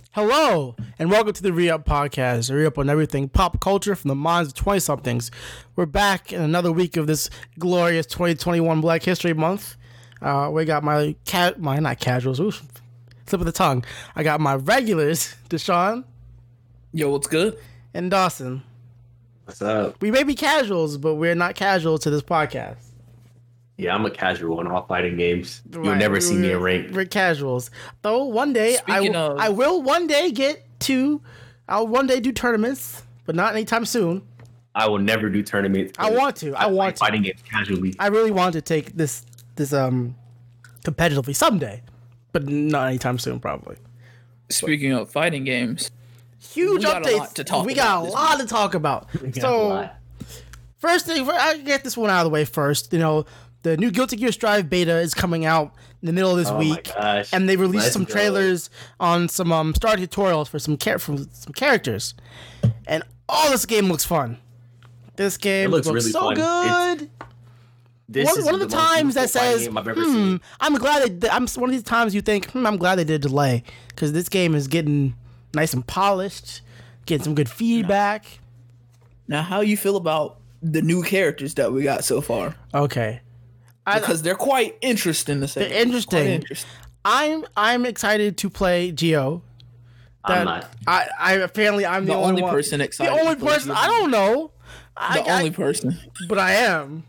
Hello, and welcome to the Re-Up Podcast, a re-up on everything pop culture from the minds of 20-somethings. We're back in another week of this glorious 2021 Black History Month. We got my not casuals, oof, slip of the tongue. I got my regulars, Deshaun. Yo, what's good? And Dawson. What's up? We may be casuals, but we're not casual to this podcast. Yeah, I'm a casual in all fighting games. You'll never see me in rank. We're casuals. Though one day I will one day I'll one day do tournaments, but not anytime soon. I will never do tournaments. I want to. Fighting games casually. I really want to take this competitively someday, but not anytime soon, probably. Speaking of fighting games, huge updates. We got a lot to talk about. So, first thing, I get this one out of the way first. You know, the new Guilty Gear Strive beta is coming out in the middle of this week, and they released some trailers on some start tutorials for some characters, and this game looks fun. This game looks really so fun. Good. One of the times that says, I'm glad I'm one of these times you think, I'm glad they did a delay, because this game is getting nice and polished, getting some good feedback. Now, how you feel about the new characters that we got so far? Okay. Because they're quite interesting to say. They're interesting. I'm excited to play Geo. I'm not. I'm the only person excited. The only person. I don't know. The only person. But I am.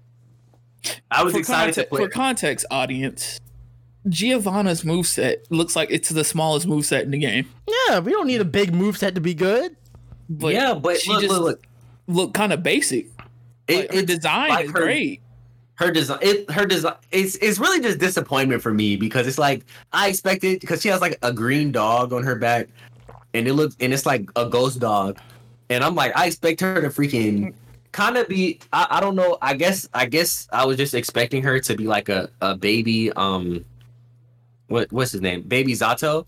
I was excited to play. For context, audience, Giovanna's moveset looks like it's the smallest moveset in the game. Yeah, we don't need a big moveset to be good. But she look kind of basic. Her design is great. Her design, it's really just disappointment for me, because it's like I expected, because she has like a green dog on her back, and it's like a ghost dog, and I'm like, I expect her to freaking kind of be, I don't know, I guess I was just expecting her to be like a baby, what's his name, baby Zato,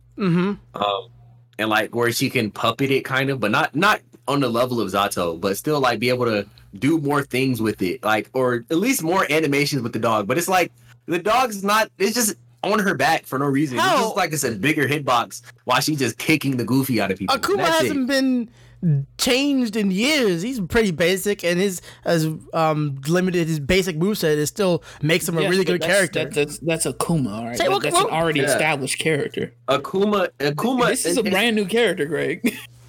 and like where she can puppet it kind of, but not on the level of Zato, but still like be able to do more things with it, like, or at least more animations with the dog. But it's like the dog's not, it's just on her back for no reason. It's just like it's a bigger hitbox while she's just kicking the goofy out of people. Akuma hasn't been changed in years. He's pretty basic, and his limited his basic moveset is still makes him a really good character. That's Akuma, all right? That's an already established character. Akuma. This is a brand new character, Greg.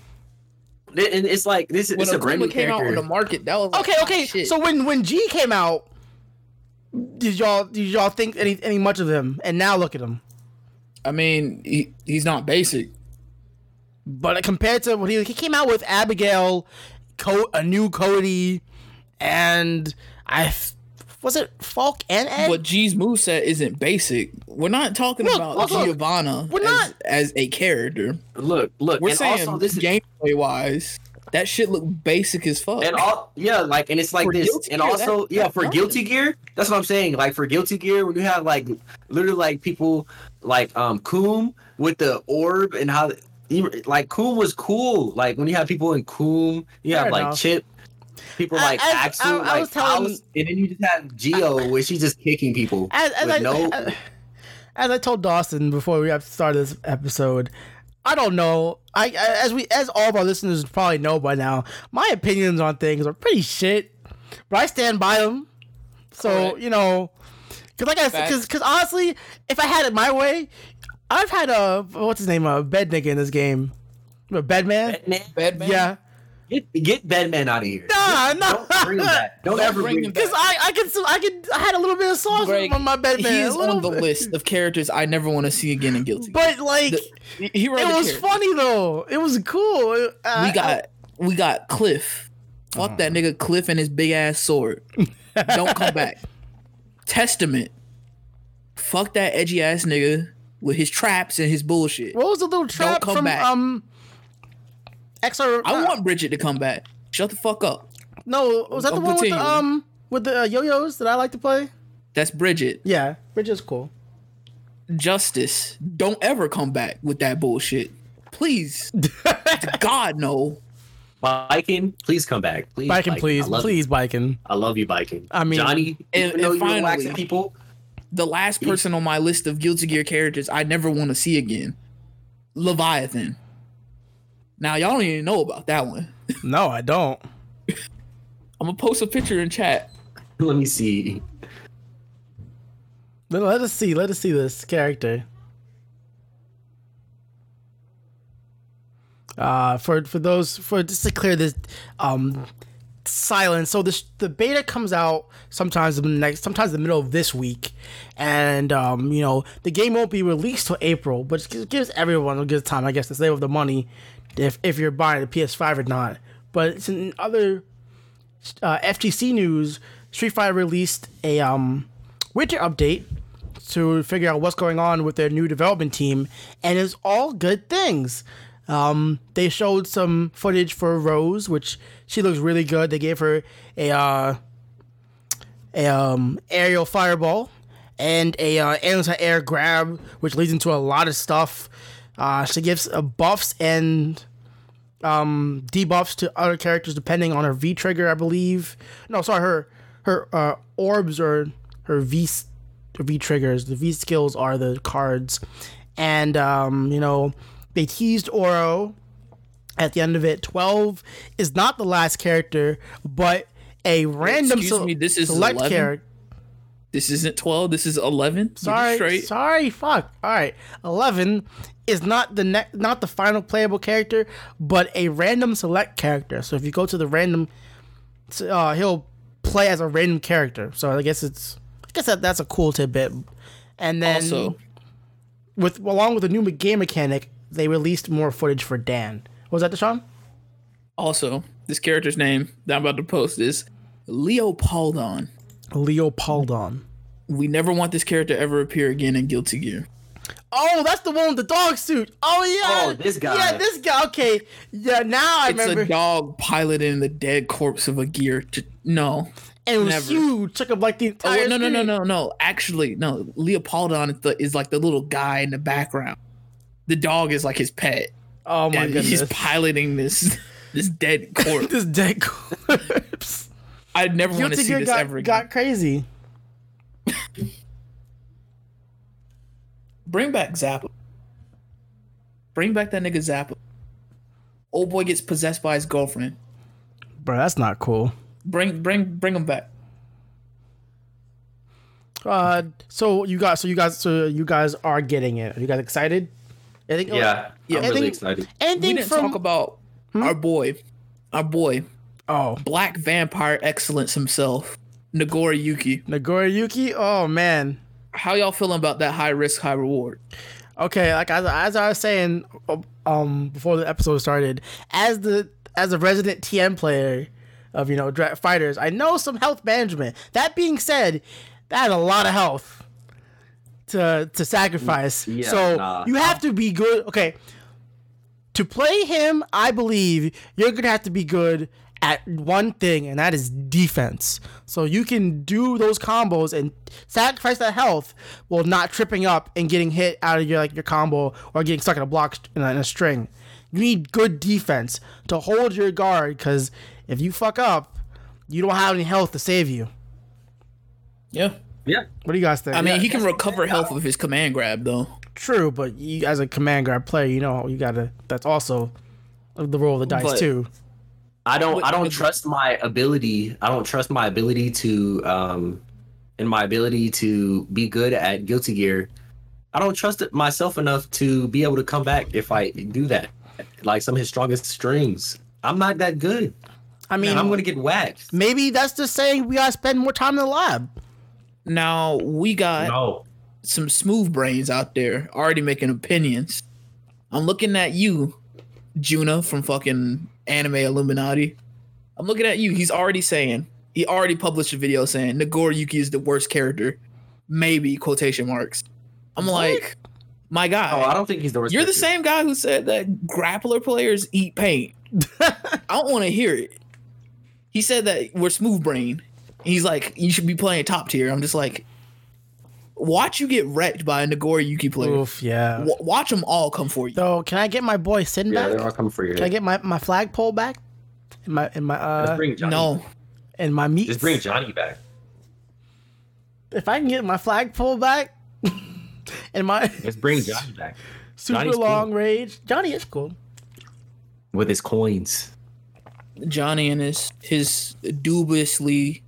And it's like this is a brand new came character out on the market. That was okay. Shit. So when G came out, did y'all think any much of him? And now look at him. I mean, he's not basic, but compared to what he came out with, Abigail, a new Cody, and was it Falk and Ed? But G's moveset isn't basic. We're not talking about Giovanna as a character. Look. We're saying also, this gameplay wise, that shit look basic as fuck. And and it's like for this, and Gear, also for Guilty Gear, that's what I'm saying. Like for Guilty Gear, when you have like literally like people like Coom with the orb, and how like Coom was cool. Like when you have people in Coom, you have like Chip. People like Axel, and then you just have Geo, where she's just kicking people. As I told Dawson before we started this episode, I don't know. As all of our listeners probably know by now, my opinions on things are pretty shit, but I stand by them. So you know, because honestly, if I had it my way, I've had what's his name, bed nigga in this game, Bedman. Bedman. Yeah. Get Bedman out of here. No. Don't bring him back. Don't ever bring him back. Because I had a little bit of sauce on my Bedman. He is on the list of characters I never want to see again in Guilty. But like, it was funny though. It was cool. We got Cliff. Fuck that nigga Cliff and his big ass sword. Don't come back. Testament. Fuck that edgy ass nigga with his traps and his bullshit. What was the little trap from back. XR? I want Bridget to come back. Shut the fuck up. No, was that the one with the yo-yos that I like to play? That's Bridget. Yeah, Bridget's cool. Justice, don't ever come back with that bullshit. Please. God, no. Biking, please come back. Please, Biking, please. Please, Biking. I love you, Biking. I mean, Johnny, and finally, people. The last person on my list of Guilty Gear characters I never want to see again. Leviathan. Now y'all don't even know about that one. No, I don't. I'm gonna post a picture in chat. Let me see. Let us see this character. Just to clear this silence. So the beta comes out sometimes in the middle of this week, and the game won't be released till April, but it gives everyone a good time, I guess, to save up the money if you're buying a PS5 or not. But it's in other FGC news. Street Fighter released a winter update to figure out what's going on with their new development team, and it's all good things. They showed some footage for Rose, which she looks really good. They gave her a aerial fireball and a anti-air grab, which leads into a lot of stuff. She gives buffs and debuffs to other characters depending on her V trigger, I believe. No, sorry, her orbs or her V triggers. The V skills are the cards, and they teased Oro at the end of it. 12 is not the last character, but a random this is select character. This isn't 12. This is 11. Sorry. Fuck. All right. 11 is not the final playable character, but a random select character. So if you go to the random, he'll play as a random character. So I guess that's a cool tidbit. And then also, along with the new game mechanic, they released more footage for Dan. What was that, Deshaun? Also, this character's name that I'm about to post is Leopoldon. Leopoldon. We never want this character to ever appear again in Guilty Gear. Oh, that's the one with the dog suit. Oh, yeah. Oh, this guy. Yeah, this guy. Okay. Yeah, now I remember. It's a dog piloting the dead corpse of a gear. No. And it was huge. Took up like the entire No. Actually, no. Leopoldon is like the little guy in the background. The dog is like his pet. Oh my goodness. He's piloting this dead corpse. This dead corpse. I'd never want to see this ever again. Got crazy. Bring back Zappa. Bring back that nigga Zappa. Old boy gets possessed by his girlfriend. Bro, that's not cool. Bring him back. So you guys are getting it. Are you guys excited? I'm really excited. We didn't talk about our boy. Oh, Black Vampire Excellence himself, Nagoriyuki. Oh man, how y'all feeling about that high risk, high reward? Okay, like as I was saying, before the episode started, as a resident TM player of fighters, I know some health management. That being said, that had a lot of health to sacrifice. Yeah, you have to be good. Okay, to play him, I believe you're gonna have to be good at one thing, and that is defense. So you can do those combos and sacrifice that health while not tripping up and getting hit out of your combo or getting stuck in a block in a string. You need good defense to hold your guard, because if you fuck up, you don't have any health to save you. Yeah. What do you guys think? I mean, he can recover health with his command grab, though. True, but you, as a command grab player, you gotta. That's also the roll of the dice too. I don't trust my ability. I don't trust my ability to and my ability to be good at Guilty Gear. I don't trust it myself enough to be able to come back if I do that. Like some of his strongest strings, I'm not that good. I mean, I'm gonna get waxed. Maybe that's just saying we gotta spend more time in the lab. Now we got some smooth brains out there already making opinions. I'm looking at you, Juna from fucking Anime Illuminati. I'm looking at you. He already published a video saying Nagoriyuki is the worst character. Maybe, quotation marks. I'm like, my guy. Oh, I don't think he's the worst. You're the same guy who said that grappler players eat paint. I don't want to hear it. He said that we're smooth brain. He's like, you should be playing top tier. I'm just like, watch you get wrecked by a Nagoriyuki player. Oof, yeah. Watch them all come for you. So, can I get my boy Sin back? Yeah, they're all coming for you. Can I get my flagpole back? Let's bring Johnny. No. And my meat. Just bring Johnny back. If I can get my flagpole back, and my let's bring Johnny back. Super Johnny's long cool. range. Johnny is cool. With his coins. Johnny and his dubiously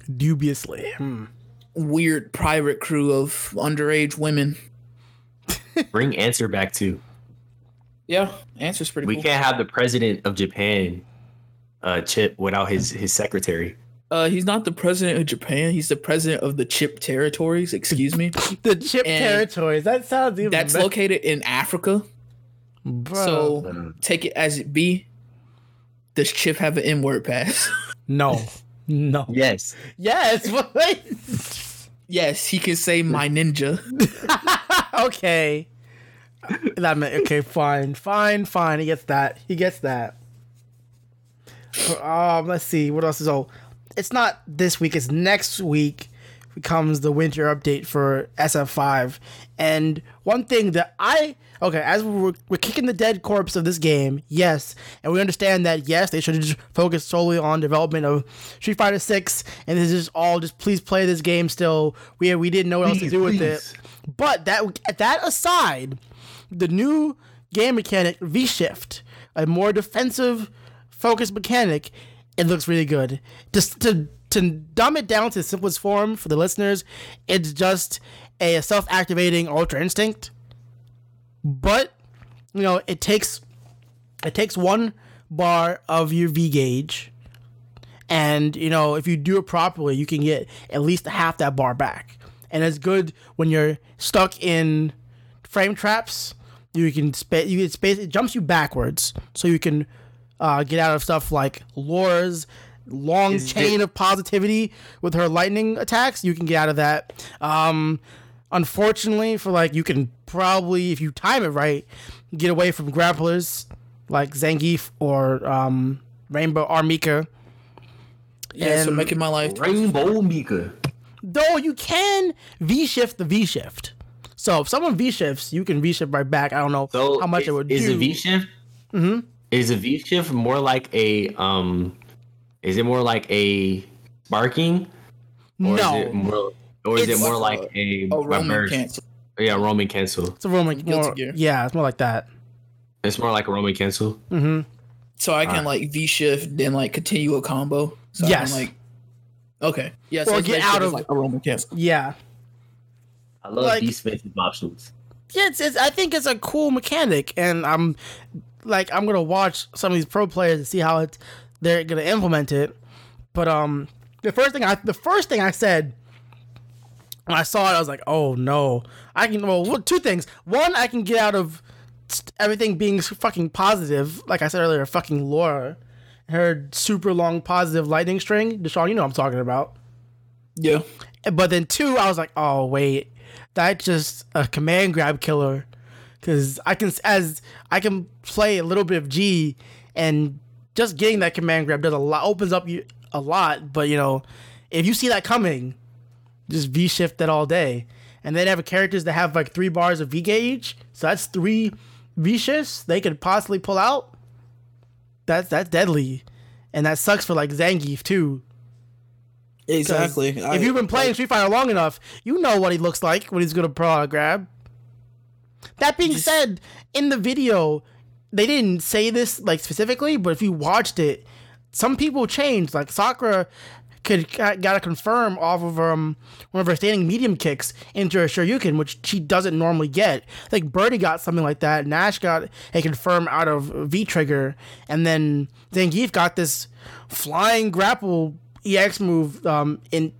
weird pirate crew of underage women. Bring Answer back too. Yeah, Answer's pretty We cool. can't have the president of Japan, Chip, without his secretary. He's not the president of Japan. He's the president of the Chip territories. Excuse me. The Chip territories. That sounds even That's better. located in Africa. Bro. So take it as it be. Does Chip have an N-word pass? No. Yes. Yes. Wait. Yes, he can say my ninja. Okay. Okay, fine. He gets that. Let's see what else is. It's not this week. It's next week. Becomes the winter update for SF5, and one thing that as we're kicking the dead corpse of this game, yes, and we understand that yes, they should just focus solely on development of Street Fighter 6, and this is all just please play this game still. We didn't know what else to do with it, but that aside, the new game mechanic V-Shift, a more defensive focused mechanic, it looks really good. Just to dumb it down to the simplest form for the listeners, it's just a self-activating Ultra Instinct. But, it takes 1 bar of your V gauge. And, if you do it properly, you can get at least half that bar back. And it's good when you're stuck in frame traps. It jumps you backwards. So you can get out of stuff like Laura's long chain of positivity with her lightning attacks. You can get out of that. Unfortunately, you can probably, if you time it right, get away from grapplers like Zangief or Rainbow or Mika. Yeah, so making my life Rainbow Mika. Though you can V-shift the V-shift. So if someone V-shifts, you can V-shift right back. I don't know how much it would do. Is a V-shift? Mm-hmm. Is a V-shift more like a Is it more like a sparking? Or No. Is it more like a Roman cancel? Yeah, Roman cancel. It's a Roman yeah, it's more like that. It's more like a Roman cancel. Mm-hmm. So I can V-shift, then continue a combo. So yes. I can, okay. Yeah. So or get out of a Roman cancel. Yeah. I love these defensive options. Yeah, I think it's a cool mechanic, and I'm gonna watch some of these pro players and see how they're gonna implement it. But the first thing I said when I saw it, I was like, oh no, two things. One, I can get out of everything being fucking positive, like I said earlier, fucking Laura, her super long positive lightning string. Deshaun, you know what I'm talking about. Yeah. But then 2, I was like, oh wait, that's just a command grab killer, because I can play a little bit of G, and just getting that command grab does a lot, opens up you a lot. But if you see that coming, just V shift that all day, and then have characters that have 3 bars of V gauge, so that's 3 V shifts they could possibly pull out. That's deadly, and that sucks for Zangief too. Exactly. If you've been playing Street Fighter long enough, you know what he looks like when he's gonna pull out a grab. That being said, in the video, they didn't say this specifically, but if you watched it, some people changed. Sakura gotta confirm off of one of her standing medium kicks into a Shoryuken, which she doesn't normally get. I think Birdie got something like that. Nash got a confirm out of V trigger, and then Zangief got this flying grapple EX move in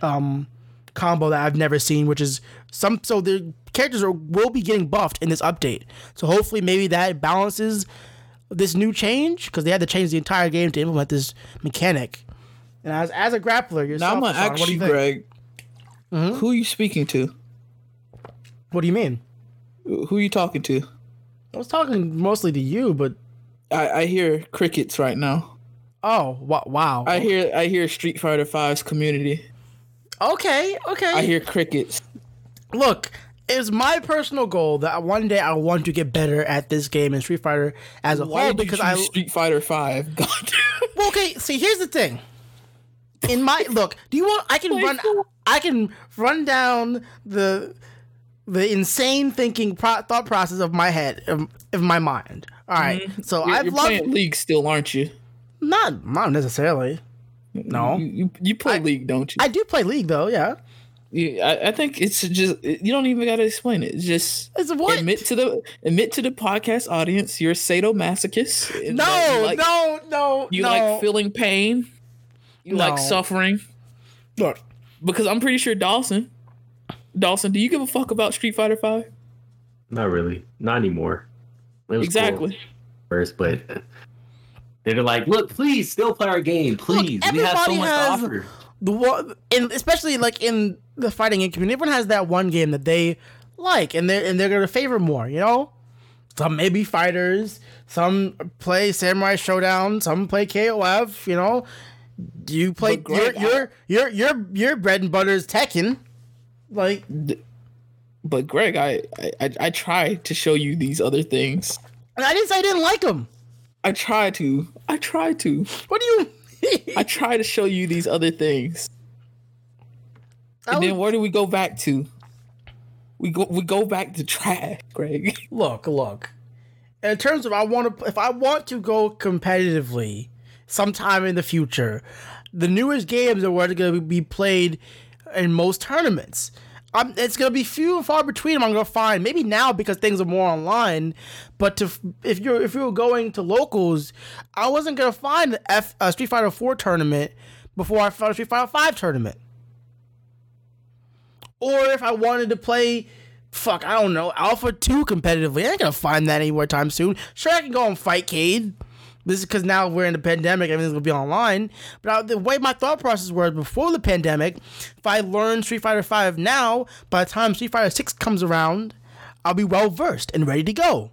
combo that I've never seen, which is so the characters will be getting buffed in this update. So hopefully maybe that balances this new change, because they had to change the entire game to implement this mechanic. And as a grappler, yourself, now I'm gonna ask you, Greg, who are you speaking to? What do you mean? Who are you talking to? I was talking mostly to you, but I hear crickets right now. Oh, wow. I hear Street Fighter 5's community. Okay. I hear crickets. Look, it's my personal goal that one day I want to get better at this game in Street Fighter as a whole, because Street Fighter 5. God. Well, okay, see, here's the thing. Do you want I can run down the the insane thinking thought process of my head, of my mind. All right, so you're playing League still, aren't you? Not necessarily. No, you play League, don't you? I do play League though. Yeah. Yeah, I think it's just you don't even got to explain it. It's just admit to the podcast audience you're a sadomasochist. No. You like feeling pain. You like suffering. Look, because I'm pretty sure Dawson, do you give a fuck about Street Fighter V? Not really. Not anymore. Exactly. Cool first, but they're like, look, please still play our game, please. Look, we have so much to offer. The one, especially like in the fighting game community, everyone has that one game that they like and they're gonna favor more. You know, some may be fighters, some play Samurai Showdown, some play KOF. You know, you play your bread and butter is Tekken. Like, but Greg, I tried to show you these other things. And I didn't say I didn't like them. I tried to. What do you? I try to show you these other things. And then where do we go back to? We go back to trash, Greg. Look. In terms of if I want to go competitively sometime in the future, the newest games are what are going to be played in most tournaments. It's going to be few and far between. I'm going to find maybe now because things are more online. But if you're going to locals, I wasn't going to find a Street Fighter 4 tournament before I found a Street Fighter 5 tournament. Or if I wanted to play, I don't know, Alpha 2 competitively, I ain't going to find that anywhere time soon. Sure, I can go on Fightcade. This is because now we're in the pandemic, everything's going to be online. But the way my thought process was before the pandemic, if I learn Street Fighter 5 now, by the time Street Fighter 6 comes around, I'll be well versed and ready to go.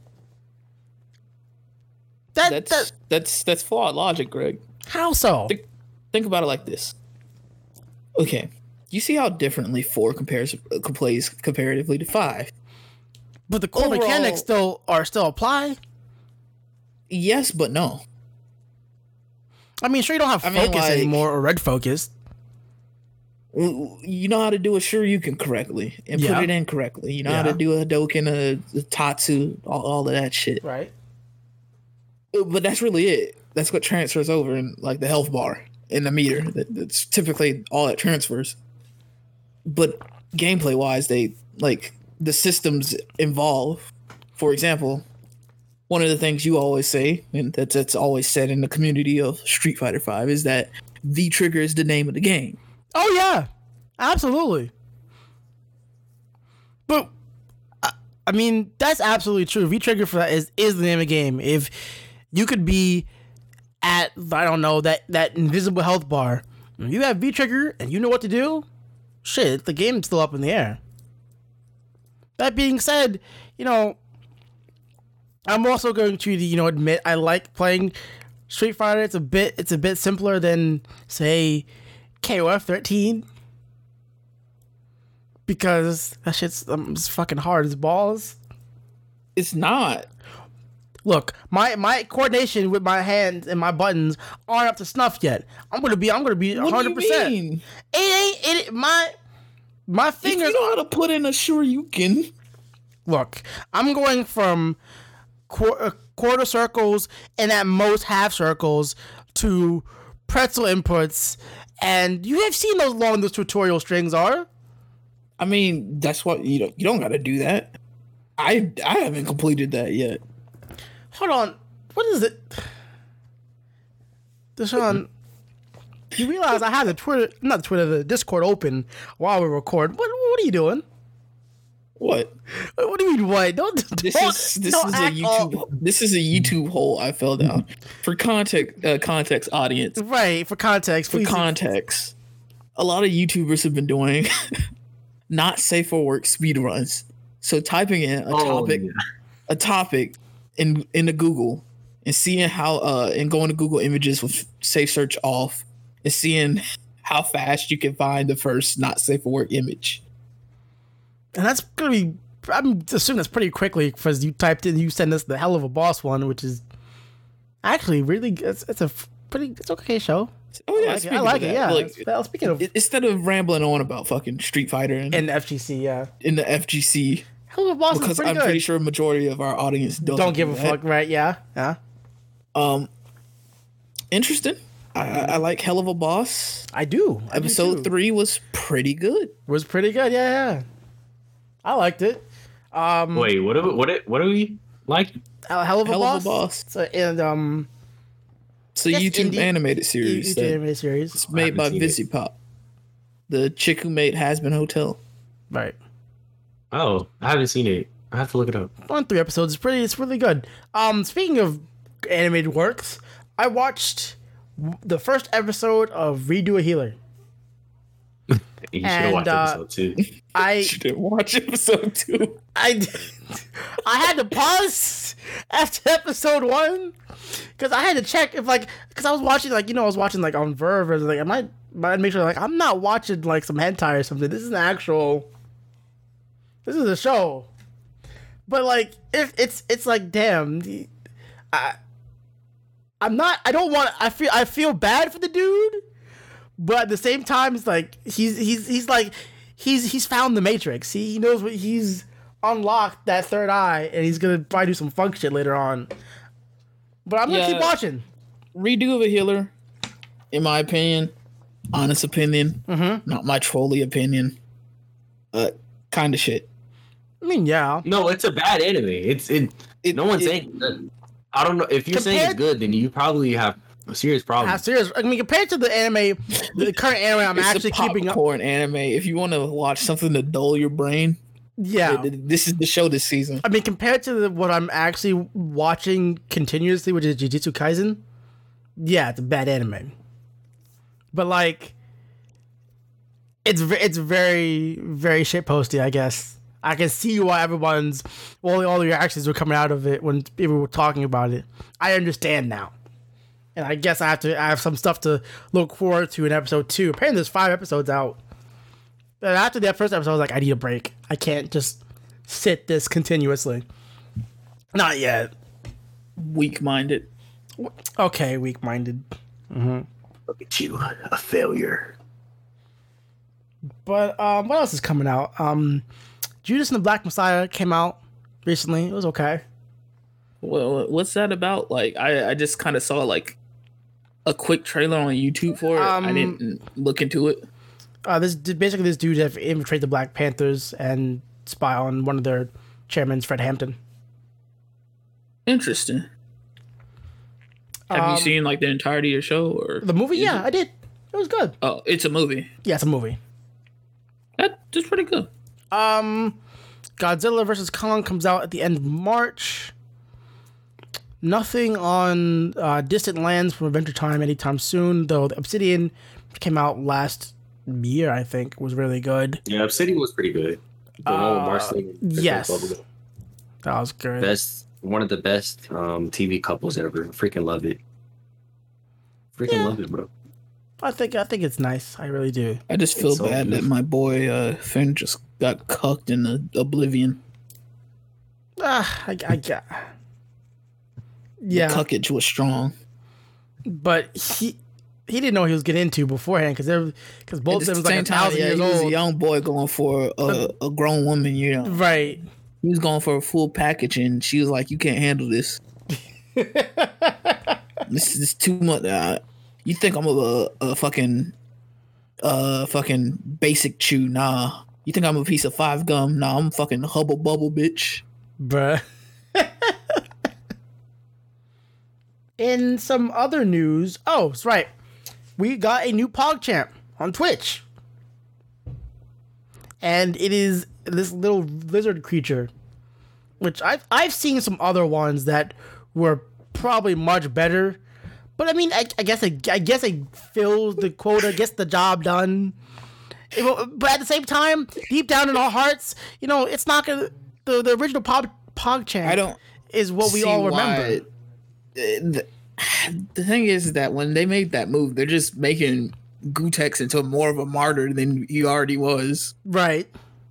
That's flawed logic, Greg. How so? Think about it like this. Okay, you see how differently 4 plays comparatively to 5. But the core mechanics still apply. Yes, but no. I mean, sure, you don't have focus anymore or red focus. You know how to do a Shoryuken correctly and put it in correctly. You know how to do a Hadouken, a Tatsu, all of that shit. Right. But that's really it. That's what transfers over in like the health bar and the meter. That's typically all that transfers. But gameplay wise, the systems evolve. For example, one of the things you always say, and that's always said in the community of Street Fighter V, is that V-Trigger is the name of the game. Oh, yeah. Absolutely. But, I mean, that's absolutely true. V-Trigger for that is the name of the game. If you could be at, I don't know, that invisible health bar, if you have V-Trigger and you know what to do, shit, the game's still up in the air. That being said, I'm also going to, admit I like playing Street Fighter. It's a bit simpler than, say, KOF 13. Because that shit's fucking hard as balls. It's not. Look, my coordination with my hands and my buttons aren't up to snuff yet. I'm gonna be 100%. What do you mean? It ain't my fingers. If you know how to put in a Shoryuken. Look, I'm going from quarter circles and at most half circles to pretzel inputs, and you have seen those long those tutorial strings are. I mean, that's what you don't got to do that. I haven't completed that yet. Hold on, what is it, Deshaun? You realize I have the Discord open while we record. What are you doing? What? What do you mean? What? This is a YouTube hole I fell down. For context, audience. Right. For context. For context, a lot of YouTubers have been doing not safe for work speedruns. So typing in a topic in the Google and seeing how and going to Google Images with safe search off and seeing how fast you can find the first not safe for work image. And that's going to be, I'm assuming that's pretty quickly because you typed in, you send us the Hell of a Boss one, which is actually really, it's okay show. Oh yeah, I like it. Yeah. Well, speaking of, instead of rambling on about fucking Street Fighter and the FGC, yeah, in the FGC, Hell of a Boss because is I'm good. pretty sure a majority of our audience don't give a fuck, right? Yeah. Interesting. I like Hell of a Boss. I do. Episode 3 was pretty good. Yeah. I liked it. Wait, what do we like? Hell of a Boss. So, and it's a YouTube animated series. It's made by Visipop, the chick who made Hazbin Hotel. Right. Oh, I haven't seen it. I have to look it up. On 3 episodes, it's really good. Speaking of animated works, I watched the first episode of Redo a Healer. You should have watched episode 2. You didn't watch episode 2. I had to pause after episode 1 because I had to check if because I was watching on Verve or I might make sure I'm not watching some hentai or something. This is a show. But if it's damn, I feel bad for the dude, but at the same time it's he's found the Matrix. He knows what he's unlocked that third eye, and he's gonna probably do some funk shit later on. But I'm gonna keep watching. Redo of a Healer, in my opinion, honest opinion, not my trolley opinion, kind of shit. I mean, yeah. No, it's a bad anime. No one's saying it's good. I don't know if you're saying it's good, then you probably have a serious problem. I mean, compared to the anime, the current anime, I'm actually keeping up. Popcorn anime. If you want to watch something to dull your brain, yeah, this is the show this season. I mean, compared to what I'm actually watching continuously, which is Jujutsu Kaisen, yeah, it's a bad anime. But it's very, very shitposty, I guess. I can see why all the reactions were coming out of it when people were talking about it. I understand now. And I guess I have some stuff to look forward to in episode 2. Apparently there's 5 episodes out. But after that first episode, I was I need a break. I can't just sit this continuously. Not yet. Weak-minded. Okay, weak-minded. Mm-hmm. Look at you, a failure. But what else is coming out? Judas and the Black Messiah came out recently. It was okay. Well, what's that about? I just kind of saw a quick trailer on YouTube for it. I didn't look into it. This dude have infiltrated the Black Panthers and spy on one of their chairmen, Fred Hampton. Interesting. Have you seen the entirety of the show or the movie? Yeah, I did. It was good. Oh, it's a movie. Yeah, it's a movie. That's pretty good. Godzilla vs. Kong comes out at the end of March. Nothing on Distant Lands from Adventure Time anytime soon, though the Obsidian came out last year, I think, was really good. Yeah, Obsidian was pretty good. The one with Marceline. Yes. That was good. One of the best TV couples ever. Freaking love it. Love it, bro. I think it's nice. I really do. I just feel bad that my boy Finn just got cucked in the Oblivion. I got. Yeah, the cuckage was strong, but he didn't know what he was getting into beforehand because both of them was 1,000 years old. He was a young boy going for a grown woman, Right. He was going for a full package, and she was like, "You can't handle this. This is too much." You think I'm a fucking basic chew? Nah. You think I'm a piece of 5 gum? Nah, I'm fucking hubble bubble, bitch. Bruh. In some other news, that's right. We got a new PogChamp on Twitch. And it is this little lizard creature, which I've seen some other ones that were probably much better. But I mean, I guess it fills the quota, gets the job done. But at the same time, deep down in our hearts, it's not gonna. The original PogChamp is what we all remember. The thing is that when they made that move, they're just making Gootecks into more of a martyr than he already was. Right.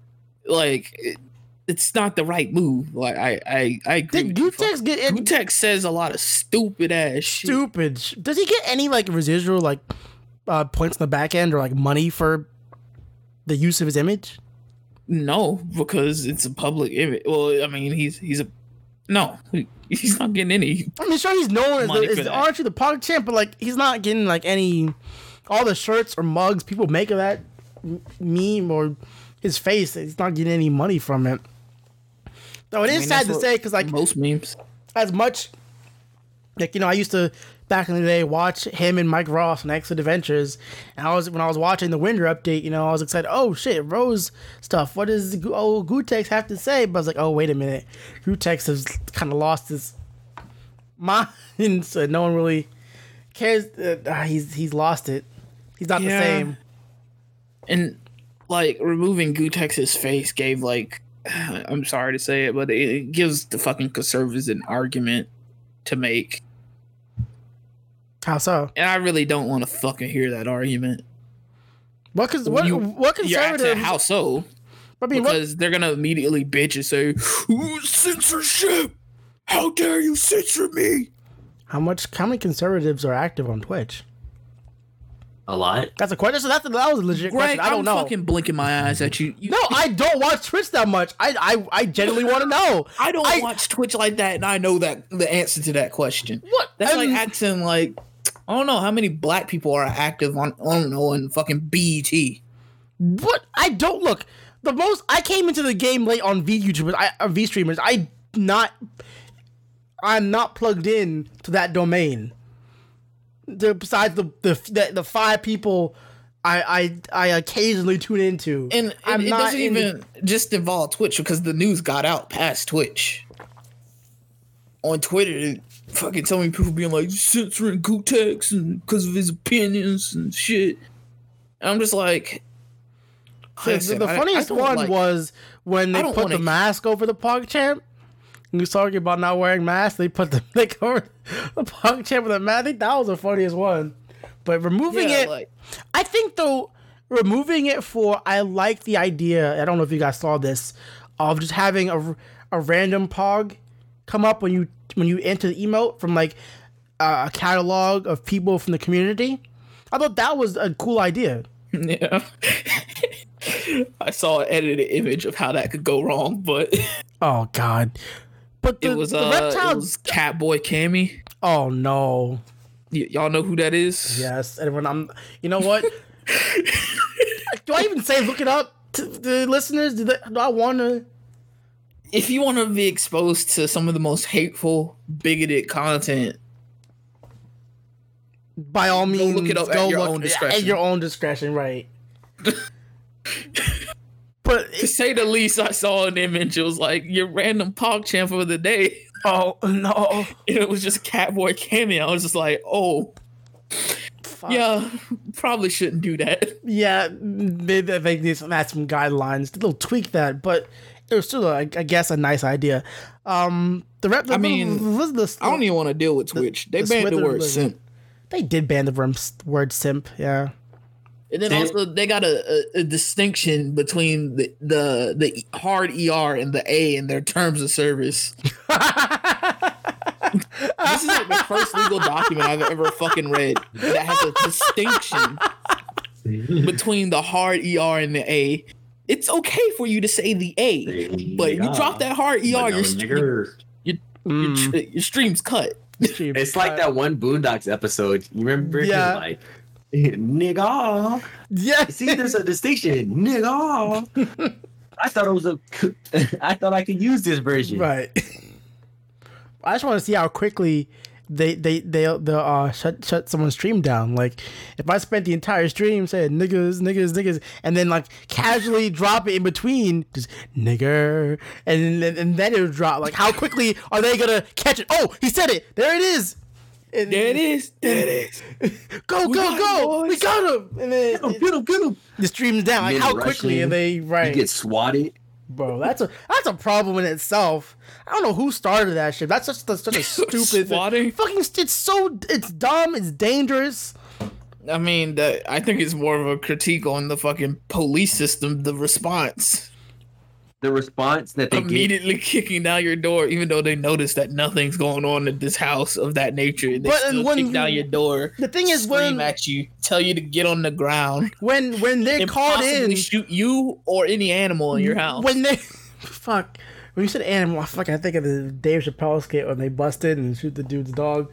It's not the right move. I agree. Did Gootecks get in? Gootecks says a lot of stupid ass shit. Stupid. Does he get any residual points on the back end or like money for the use of his image? No, because it's a public image. Well, I mean, he's not getting any. I mean, sure, he's known as Archie the PogChamp, but like he's not getting like all the shirts or mugs people make of that meme or his face. He's not getting any money from it. Though it is sad to say, because like most memes, as much like I used to back in the day watch him and Mike Ross on Excellent Adventures, and when I was watching the Winder update, I was excited. Oh shit, Rose stuff. What does Gootecks have to say? But I was like, oh wait a minute, Gootecks has kind of lost his mind, so no one really cares. He's lost it. He's not the same. And like removing Gootex's face gave like, I'm sorry to say it, but it gives the fucking conservatives an argument to make. How so? And I really don't want to fucking hear that argument. What conservatives? How so? I mean, because they're gonna immediately bitch and say, censorship! How dare you censor me? How many conservatives are active on Twitch? A lot. That's a question. So that was a legit question. I don't know. I'm fucking blinking my eyes at you. No, I don't watch Twitch that much. I genuinely want to know. I don't watch Twitch like that, and I know that the answer to that question. What? That's like asking like, I don't know how many black people are active on fucking BET. What? I don't look. The most I came into the game late on V streamers. I'm not plugged in to that domain. Besides the 5 people I occasionally tune into, and it doesn't even just involve Twitch, because the news got out past Twitch. On Twitter, fucking so many people being like censoring Gootecks and because of his opinions and shit. And I'm just like, the funniest one was when they put the mask over the PogChamp. He was talking about not wearing masks. They put the PogChamp with a mask. I think that was the funniest one. But removing it, I think though, removing it I like the idea. I don't know if you guys saw this, of just having a random Pog come up when you enter the emote from like a catalog of people from the community. I thought that was a cool idea. Yeah. I saw an edited image of how that could go wrong, but oh god. But it was Catboy Cammy. Oh no. Y'all know who that is? Yes. And you know what? Do I even say look it up to the listeners? Do I want to? If you want to be exposed to some of the most hateful, bigoted content, by all means, go look it up at your own discretion. At your own discretion, right? But to say the least, I saw an image. It was like your random PogChamp of the day. Oh no! And it was just Catboy Cammy. I was just like, oh, fuck. Yeah, probably shouldn't do that. Yeah, maybe I think these add some guidelines. They'll tweak that, but it was still, I guess, a nice idea. I don't even want to deal with Twitch. They banned the word simp. They did ban the word simp, yeah. And then also they got a distinction between the hard ER and the A in their terms of service. This is like the first legal document I've ever fucking read that has a distinction between the hard ER and the A. It's okay for you to say the A, but if you drop that hard ER, your stream's cut. It's like that one Boondocks episode. You remember? Yeah. Like, nigga. Yeah. See, there's a distinction. Nigga. I thought I could use this version. Right. I just want to see how quickly they'll shut someone's stream down. Like, if I spent the entire stream saying niggas, and then like casually drop it in between, just nigger, and then it'll drop. Like, how quickly are they gonna catch it? Oh, he said it. There it is. And there it is. Go! We got him. And then get him. The stream's down. Like, how quickly are they? Right. You get swatted. Bro, that's a problem in itself. I don't know who started that shit. That's such a stupid swatting. Fucking, it's dumb. It's dangerous. I mean, I think it's more of a critique on the fucking police system. The response. the response that they immediately kicking down your door, even though they notice that nothing's going on in this house of that nature. They still kick down your door. The thing is, scream at you, tell you to get on the ground. When they're called in, shoot you or any animal in your house. When they fuck. When you said animal, I think of the Dave Chappelle skit when they bust in and shoot the dude's dog.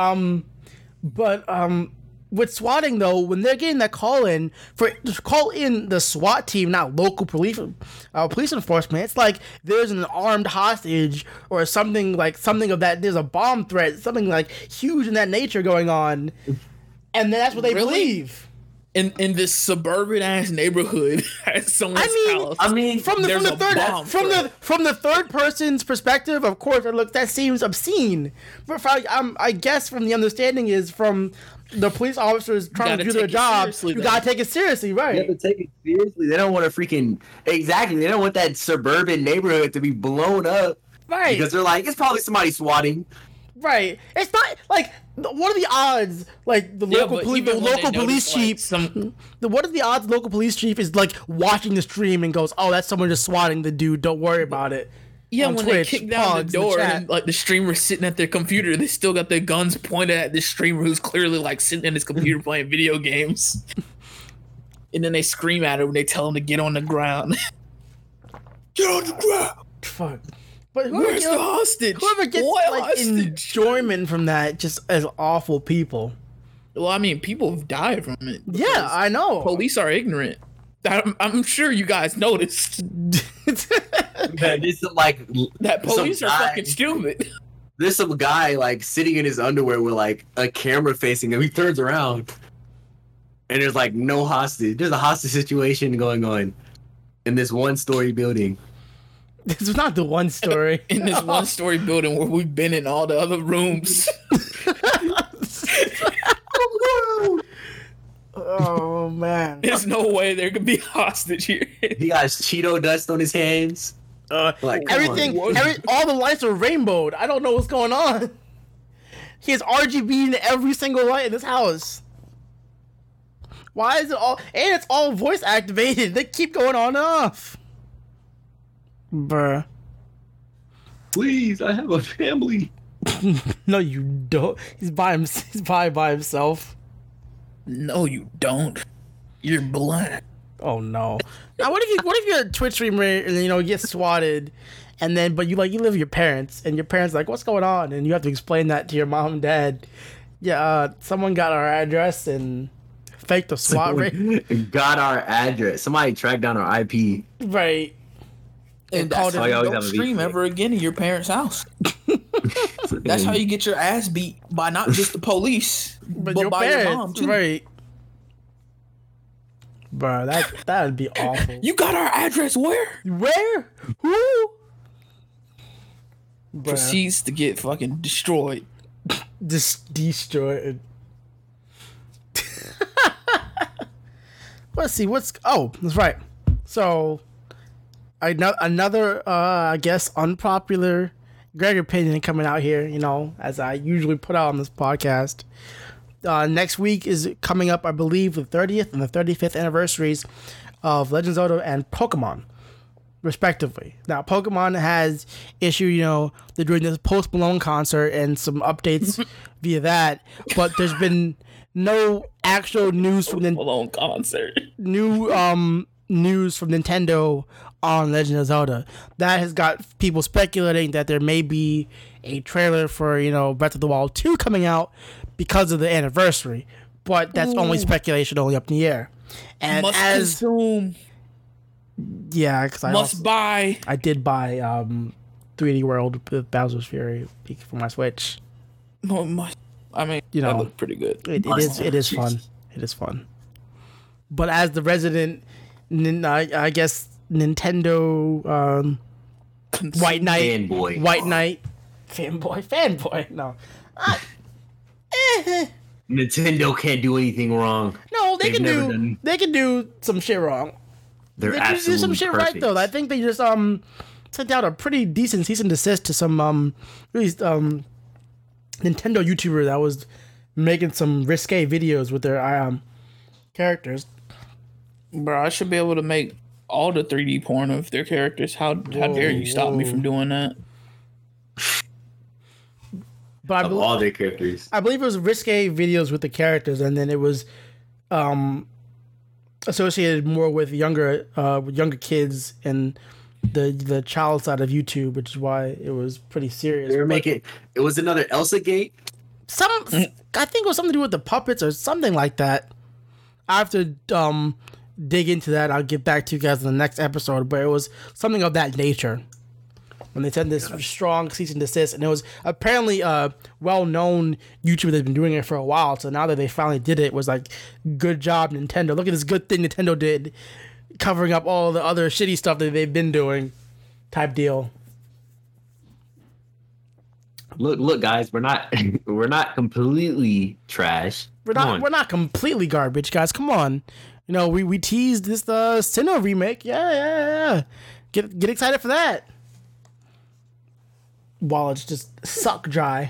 With swatting though, when they're getting that call in the SWAT team, not local police enforcement, it's like there's an armed hostage or something of that. There's a bomb threat, something like huge in that nature going on, and that's what they believe. In this suburban ass neighborhood at someone's house. I mean, from the third person's perspective, of course, that seems obscene. But I guess from the understanding is from the police officers trying to do their job, you gotta take it seriously, right? You have to take it seriously. They don't want to they don't want that suburban neighborhood to be blown up, right? Because they're like, it's probably somebody swatting. Right. It's not like, what are the odds? Like the local police chief. What are the odds? The local police chief is like watching the stream and goes, "Oh, that's someone just swatting the dude. Don't worry about it." Yeah, when Twitch, they kick down the door and like the streamer's sitting at their computer, they still got their guns pointed at this streamer who's clearly like sitting in his computer playing video games. And then they scream at him when they tell him to get on the ground. Get on the ground. Fuck. But where's the hostage? Whoever gets enjoyment from that just as awful people. Well, I mean, people have died from it. Yeah, I know. Police are ignorant. I'm sure you guys noticed. Man, that police are fucking stupid. There's some guy like sitting in his underwear with like a camera facing him. He turns around and there's like no hostage. There's a hostage situation going on in this one-story building. This is not the one story. In this one-story building where we've been in all the other rooms. Oh man! There's no way there could be hostage here. He got Cheeto dust on his hands. Like everything, all the lights are rainbowed. I don't know what's going on. He has RGB in every single light in this house. Why is it all? And it's all voice activated. They keep going on and off. Bruh. Please, I have a family. No, you don't. He's by himself. No, you don't. You're black. Oh no. Now, what if you're a Twitch streamer and you get swatted, but you live with your parents and your parents like, what's going on? And you have to explain that to your mom and dad. Yeah, someone got our address and faked the SWAT rate. Got our address. Somebody tracked down our IP. Right. And that's how you don't stream ever again in your parents' house. That's how you get your ass beat by not just the police, but by parents, your mom too. Right. Bro, that'd be awful. You got our address where? Where? Who? Proceeds to get fucking destroyed. Just destroyed. Let's see that's right. So another I guess unpopular Greg opinion coming out here, as I usually put out on this podcast. Next week is coming up, I believe, the 30th and the 35th anniversaries of Legend of Zelda and Pokemon, respectively. Now, Pokemon has issued, they're doing this Post Malone concert and some updates via that, but there's been no actual news from the Malone concert. News from Nintendo on Legend of Zelda. That has got people speculating that there may be a trailer for, Breath of the Wild 2 coming out because of the anniversary. But that's only speculation, only up in the air. And consume. Yeah, because I did buy 3D World with Bowser's Fury for my Switch. I mean, that looked pretty good. It is fun. It is fun. But as the resident, I guess, Nintendo White Knight fanboy. No, Nintendo can't do anything wrong. No, they can do some shit wrong. They can do some shit right though. I think they just sent out a pretty decent cease and desist to some really Nintendo YouTuber that was making some risque videos with their characters. Bro, I should be able to make all the 3D porn of their characters. How dare you stop me from doing that? But of all their characters, I believe it was risque videos with the characters, and then it was associated more with younger kids and the child side of YouTube, which is why it was pretty serious. They were making it was another Elsa Gate. I think it was something to do with the puppets or something like that. I have to dig into that. I'll get back to you guys in the next episode, but it was something of that nature. When they sent this strong cease and desist, and it was apparently a well-known YouTuber that's been doing it for a while. So now that they finally did it, it was like, good job, Nintendo. Look at this good thing Nintendo did, covering up all the other shitty stuff that they've been doing, type deal. Look, guys, we're not completely trash. We're not completely garbage, guys. Come on, you know we teased this Sinnoh remake. Yeah. Get excited for that. Wallets just suck dry.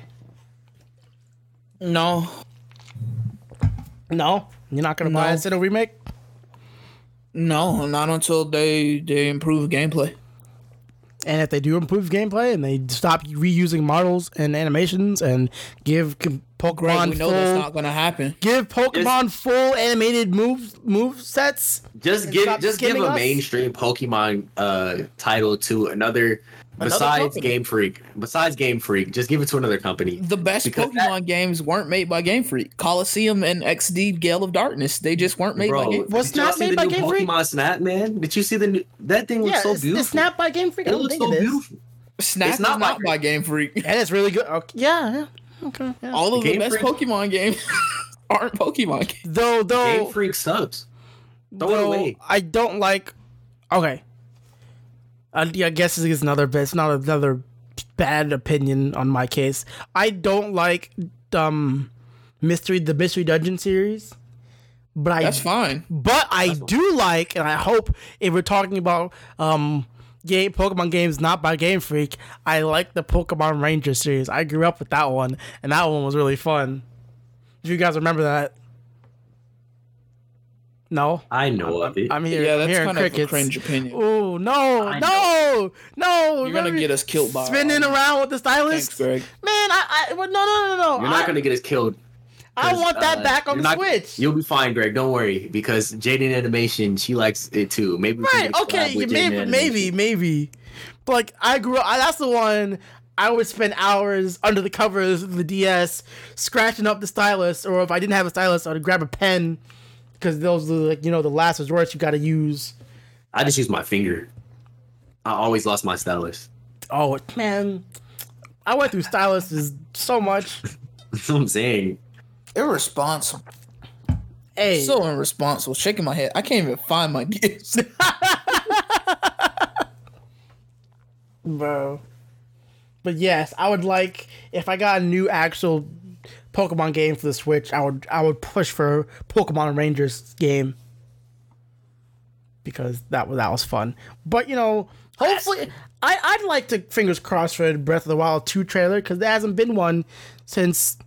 No, you're not gonna buy a Sinnoh remake. No, not until they improve gameplay. And if they do improve gameplay and they stop reusing models and animations and give Pokemon we know that's not gonna happen. Give Pokemon full animated move sets. Just give a mainstream Pokemon title to another besides company. Game Freak. Besides Game Freak, just give it to another company. The best Pokemon games weren't made by Game Freak. Coliseum and XD Gale of Darkness, they just weren't made by Game Freak. Was Snap made by Game Freak? Pokemon Snap, man. Did you see the new? That thing looks so beautiful. Is Snap by Game Freak? It looks so beautiful. Snap is not by Game Freak. And it's really good. Okay. Yeah. Okay. Yeah. All of the best Pokemon games aren't Pokemon games. Though Game Freak sucks. Throw it away. I don't like. Okay. I guess it's another. It's not another bad opinion on my case. I don't like the Mystery Dungeon series, but that's fine. But I do like, and I hope if we're talking about Pokemon games not by Game Freak, I like the Pokemon Ranger series. I grew up with that one, and that one was really fun. Do you guys remember that? No, I know of it. I'm here. Yeah, that's hearing kind crickets. of a cringe opinion. Oh no! You're gonna get us killed by spinning around with the stylus. Thanks, Greg. Man, no. You're not gonna get us killed. I want that back on the Switch. You'll be fine, Greg. Don't worry, because Jaden Animation, she likes it too. Maybe we can maybe. But like, I grew up. That's the one. I would spend hours under the covers of the DS scratching up the stylus, or if I didn't have a stylus, I'd grab a pen. Because those are the last resorts you got to use. I just use my finger. I always lost my stylus. Oh man, I went through styluses so much. That's what I'm saying. Irresponsible. Hey, so irresponsible. Shaking my head. I can't even find my DS. Bro. But yes, I would like if I got a new actual Pokemon game for the Switch, I would push for Pokemon Rangers game because that was fun. But hopefully, I'd like to fingers crossed for Breath of the Wild 2 trailer because there hasn't been one since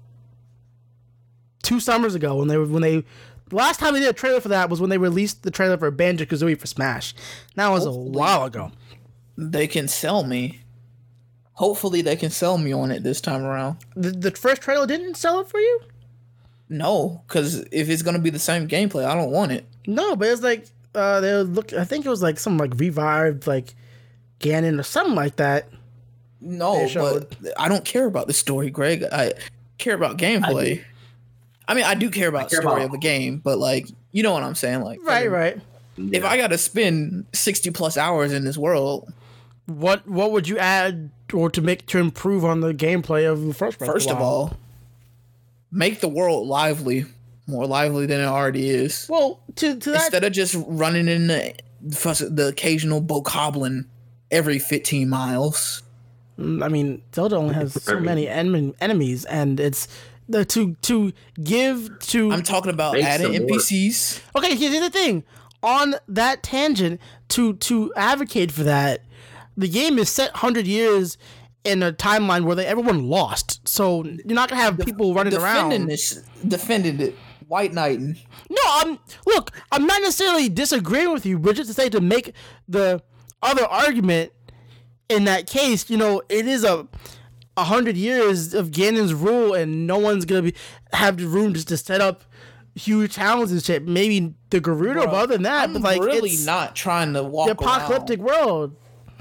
2 summers ago when they the last time they did a trailer for that was when they released the trailer for Banjo-Kazooie for Smash. That was a while ago. They can sell me. Hopefully they can sell me on it this time around. The first trailer didn't sell it for you? No, because if it's going to be the same gameplay, I don't want it. No, but it's like, I think it was like some like revived like Ganon or something like that. No, but I don't care about the story, Greg. I care about gameplay. I mean, I do care about the story of the game, but like, you know what I'm saying? Like, right. If I got to spend 60 plus hours in this world, what would you add or to improve on the gameplay of the first Breath First of all, make the world more lively than it already is. Well, to that, instead of just running in the occasional bokoblin every 15 miles. I mean, Zelda only has so many enemies, and it's to give to. I'm talking about adding NPCs. Okay, here's the thing. On that tangent, to advocate for that. The game is set 100 years in a timeline where everyone lost. So you're not going to have people running around. Defending it. white knighting. No, I'm not necessarily disagreeing with you, but just to say, to make the other argument in that case, it is 100 years of Ganon's rule, and no one's gonna have the room just to set up huge towns and shit. Maybe the Gerudo, but other than that, I'm really not trying to walk the apocalyptic world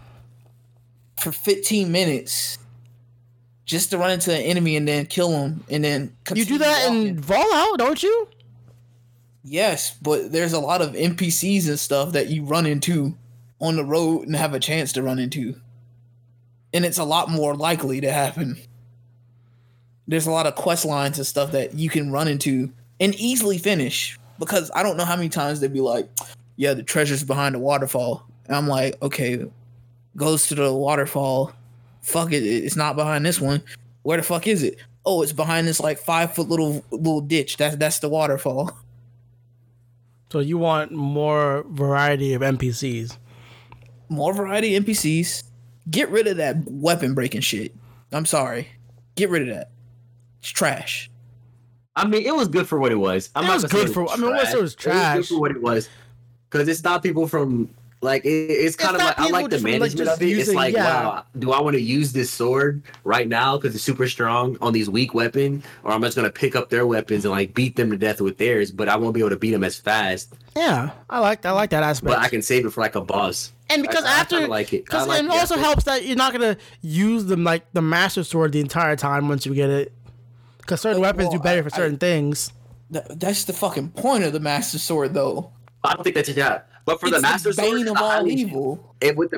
for 15 minutes just to run into an enemy and then kill him, and then you do that in Fallout, don't you? Yes, but there's a lot of NPCs and stuff that you run into on the road and have a chance to run into, and it's a lot more likely to happen. There's a lot of quest lines and stuff that you can run into and easily finish, because I don't know how many times they'd be like, yeah, the treasure's behind the waterfall. And I'm like, okay, goes to the waterfall. Fuck it, it's not behind this one. Where the fuck is it? Oh, it's behind this like 5-foot little ditch. That's the waterfall. So you want more variety of NPCs? More variety of NPCs. Get rid of that weapon breaking shit. I'm sorry. Get rid of that. It's trash. I mean, it was good for what it was. I won't say it was trash. It was good for what it was, because it stopped people from like. It's kind of like, I like the management of it. It's like, wow, do I want to use this sword right now because it's super strong on these weak weapons, or I'm just gonna pick up their weapons and like beat them to death with theirs, but I won't be able to beat them as fast. Yeah, I like that aspect. But I can save it for like a boss. And because I like it. Because it also helps that you're not gonna use them like the Master Sword the entire time once you get it. Because certain weapons do better for certain things. That's the fucking point of the Master Sword, though. I don't think that's But for the Master Sword, of all evil. With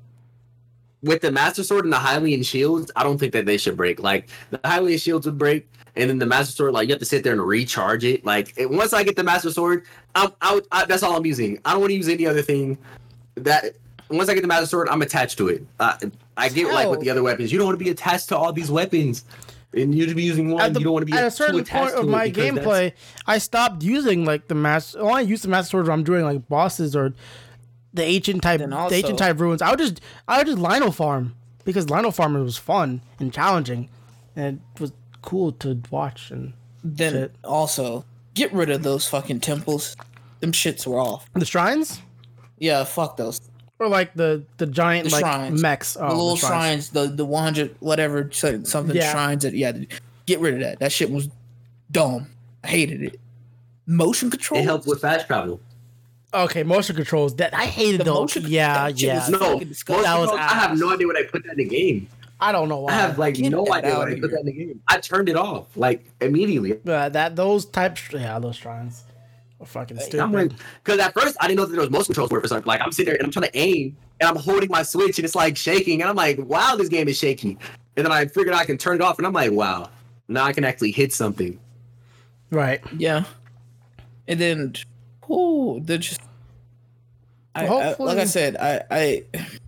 the Master Sword and the Hylian shields, I don't think that they should break. Like the Hylian shields would break, and then the Master Sword, like you have to sit there and recharge it. Like once I get the Master Sword, that's all I'm using. I don't want to use any other thing. That once I get the Master Sword, I'm attached to it. I get like with the other weapons. You don't want to be attached to all these weapons. And you to be using one, you don't want to be at a certain point of my gameplay. I stopped using like the master. I only use the Master Sword when I'm doing like bosses or the ancient type ruins. I would just Lino farm, because Lino farming was fun and challenging, and it was cool to watch. And then shit. Also get rid of those fucking temples. Them shits were off. The shrines? Yeah, fuck those. Or like the giant like shrines. mechs. The little shrines, the 100 whatever something shrines that get rid of that. That shit was dumb. I hated it. Motion control. It helped with fast travel. Okay, motion controls. That I hated those. Yeah. No, I have no idea when I put that in the game. I don't know why. I have like no idea when I put that in the game. I turned it off like immediately. Those shrines. Fucking stupid. Because at first I didn't know that there was motion controls for something. Like I'm sitting there and I'm trying to aim and I'm holding my Switch and it's like shaking and I'm like, wow, this game is shaky. And then I figured I can turn it off and I'm like, wow, now I can actually hit something. Right. Yeah. And then, they're just. Like I said, I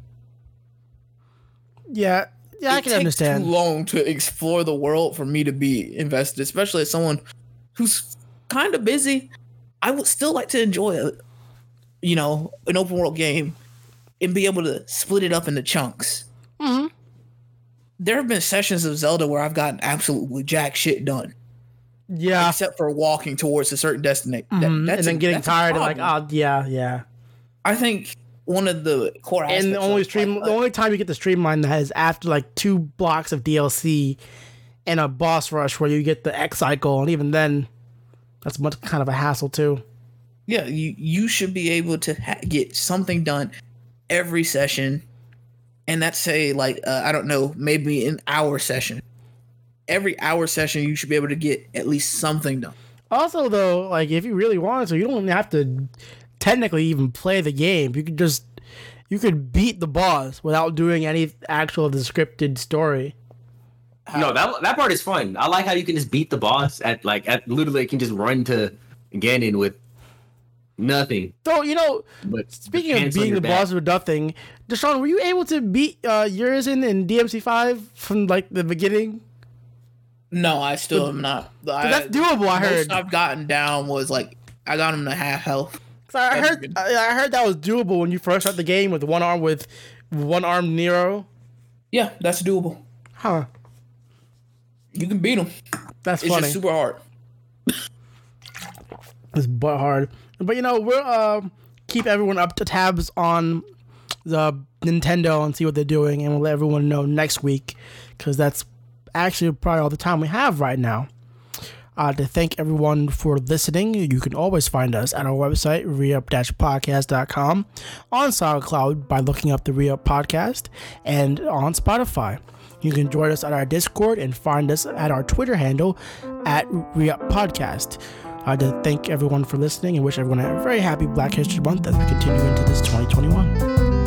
Yeah, I can understand. Too long to explore the world for me to be invested, especially as someone who's kind of busy. I would still like to enjoy an open world game and be able to split it up into chunks. Mm-hmm. There have been sessions of Zelda where I've gotten absolutely jack shit done. Yeah. Except for walking towards a certain destination. Mm-hmm. And then getting tired and like, yeah. I think one of the core aspects. And the only time you get to streamline that is after like 2 blocks of DLC and a boss rush where you get the X cycle, and even then, that's much kind of a hassle too. Yeah, you should be able to get something done every session, and that's say like I don't know, maybe an hour session. Every hour session, you should be able to get at least something done. Also, though, like if you really wanted to, you don't have to technically even play the game. You could beat the boss without doing any actual scripted story. No, that part is fun. I like how you can just beat the boss at literally you can just run to Ganon with nothing. So, but speaking of beating the boss with nothing, Deshaun, were you able to beat Urizen in DMC5 from like the beginning? No, I still am not. That's doable. I heard. Most I've gotten down was like I got him to half health. I heard that was doable when you first start the game with one arm Nero. Yeah, that's doable. Huh. You can beat him. That's funny. It's just super hard. It's butt hard. But, we'll keep everyone up to tabs on the Nintendo and see what they're doing, and we'll let everyone know next week, because that's actually probably all the time we have right now. To thank everyone for listening, you can always find us at our website, reup-podcast.com, on SoundCloud by looking up the Reup Podcast, and on Spotify. You can join us at our Discord and find us at our Twitter handle at Reup Podcast. To thank everyone for listening and wish everyone a very happy Black History Month as we continue into this 2021.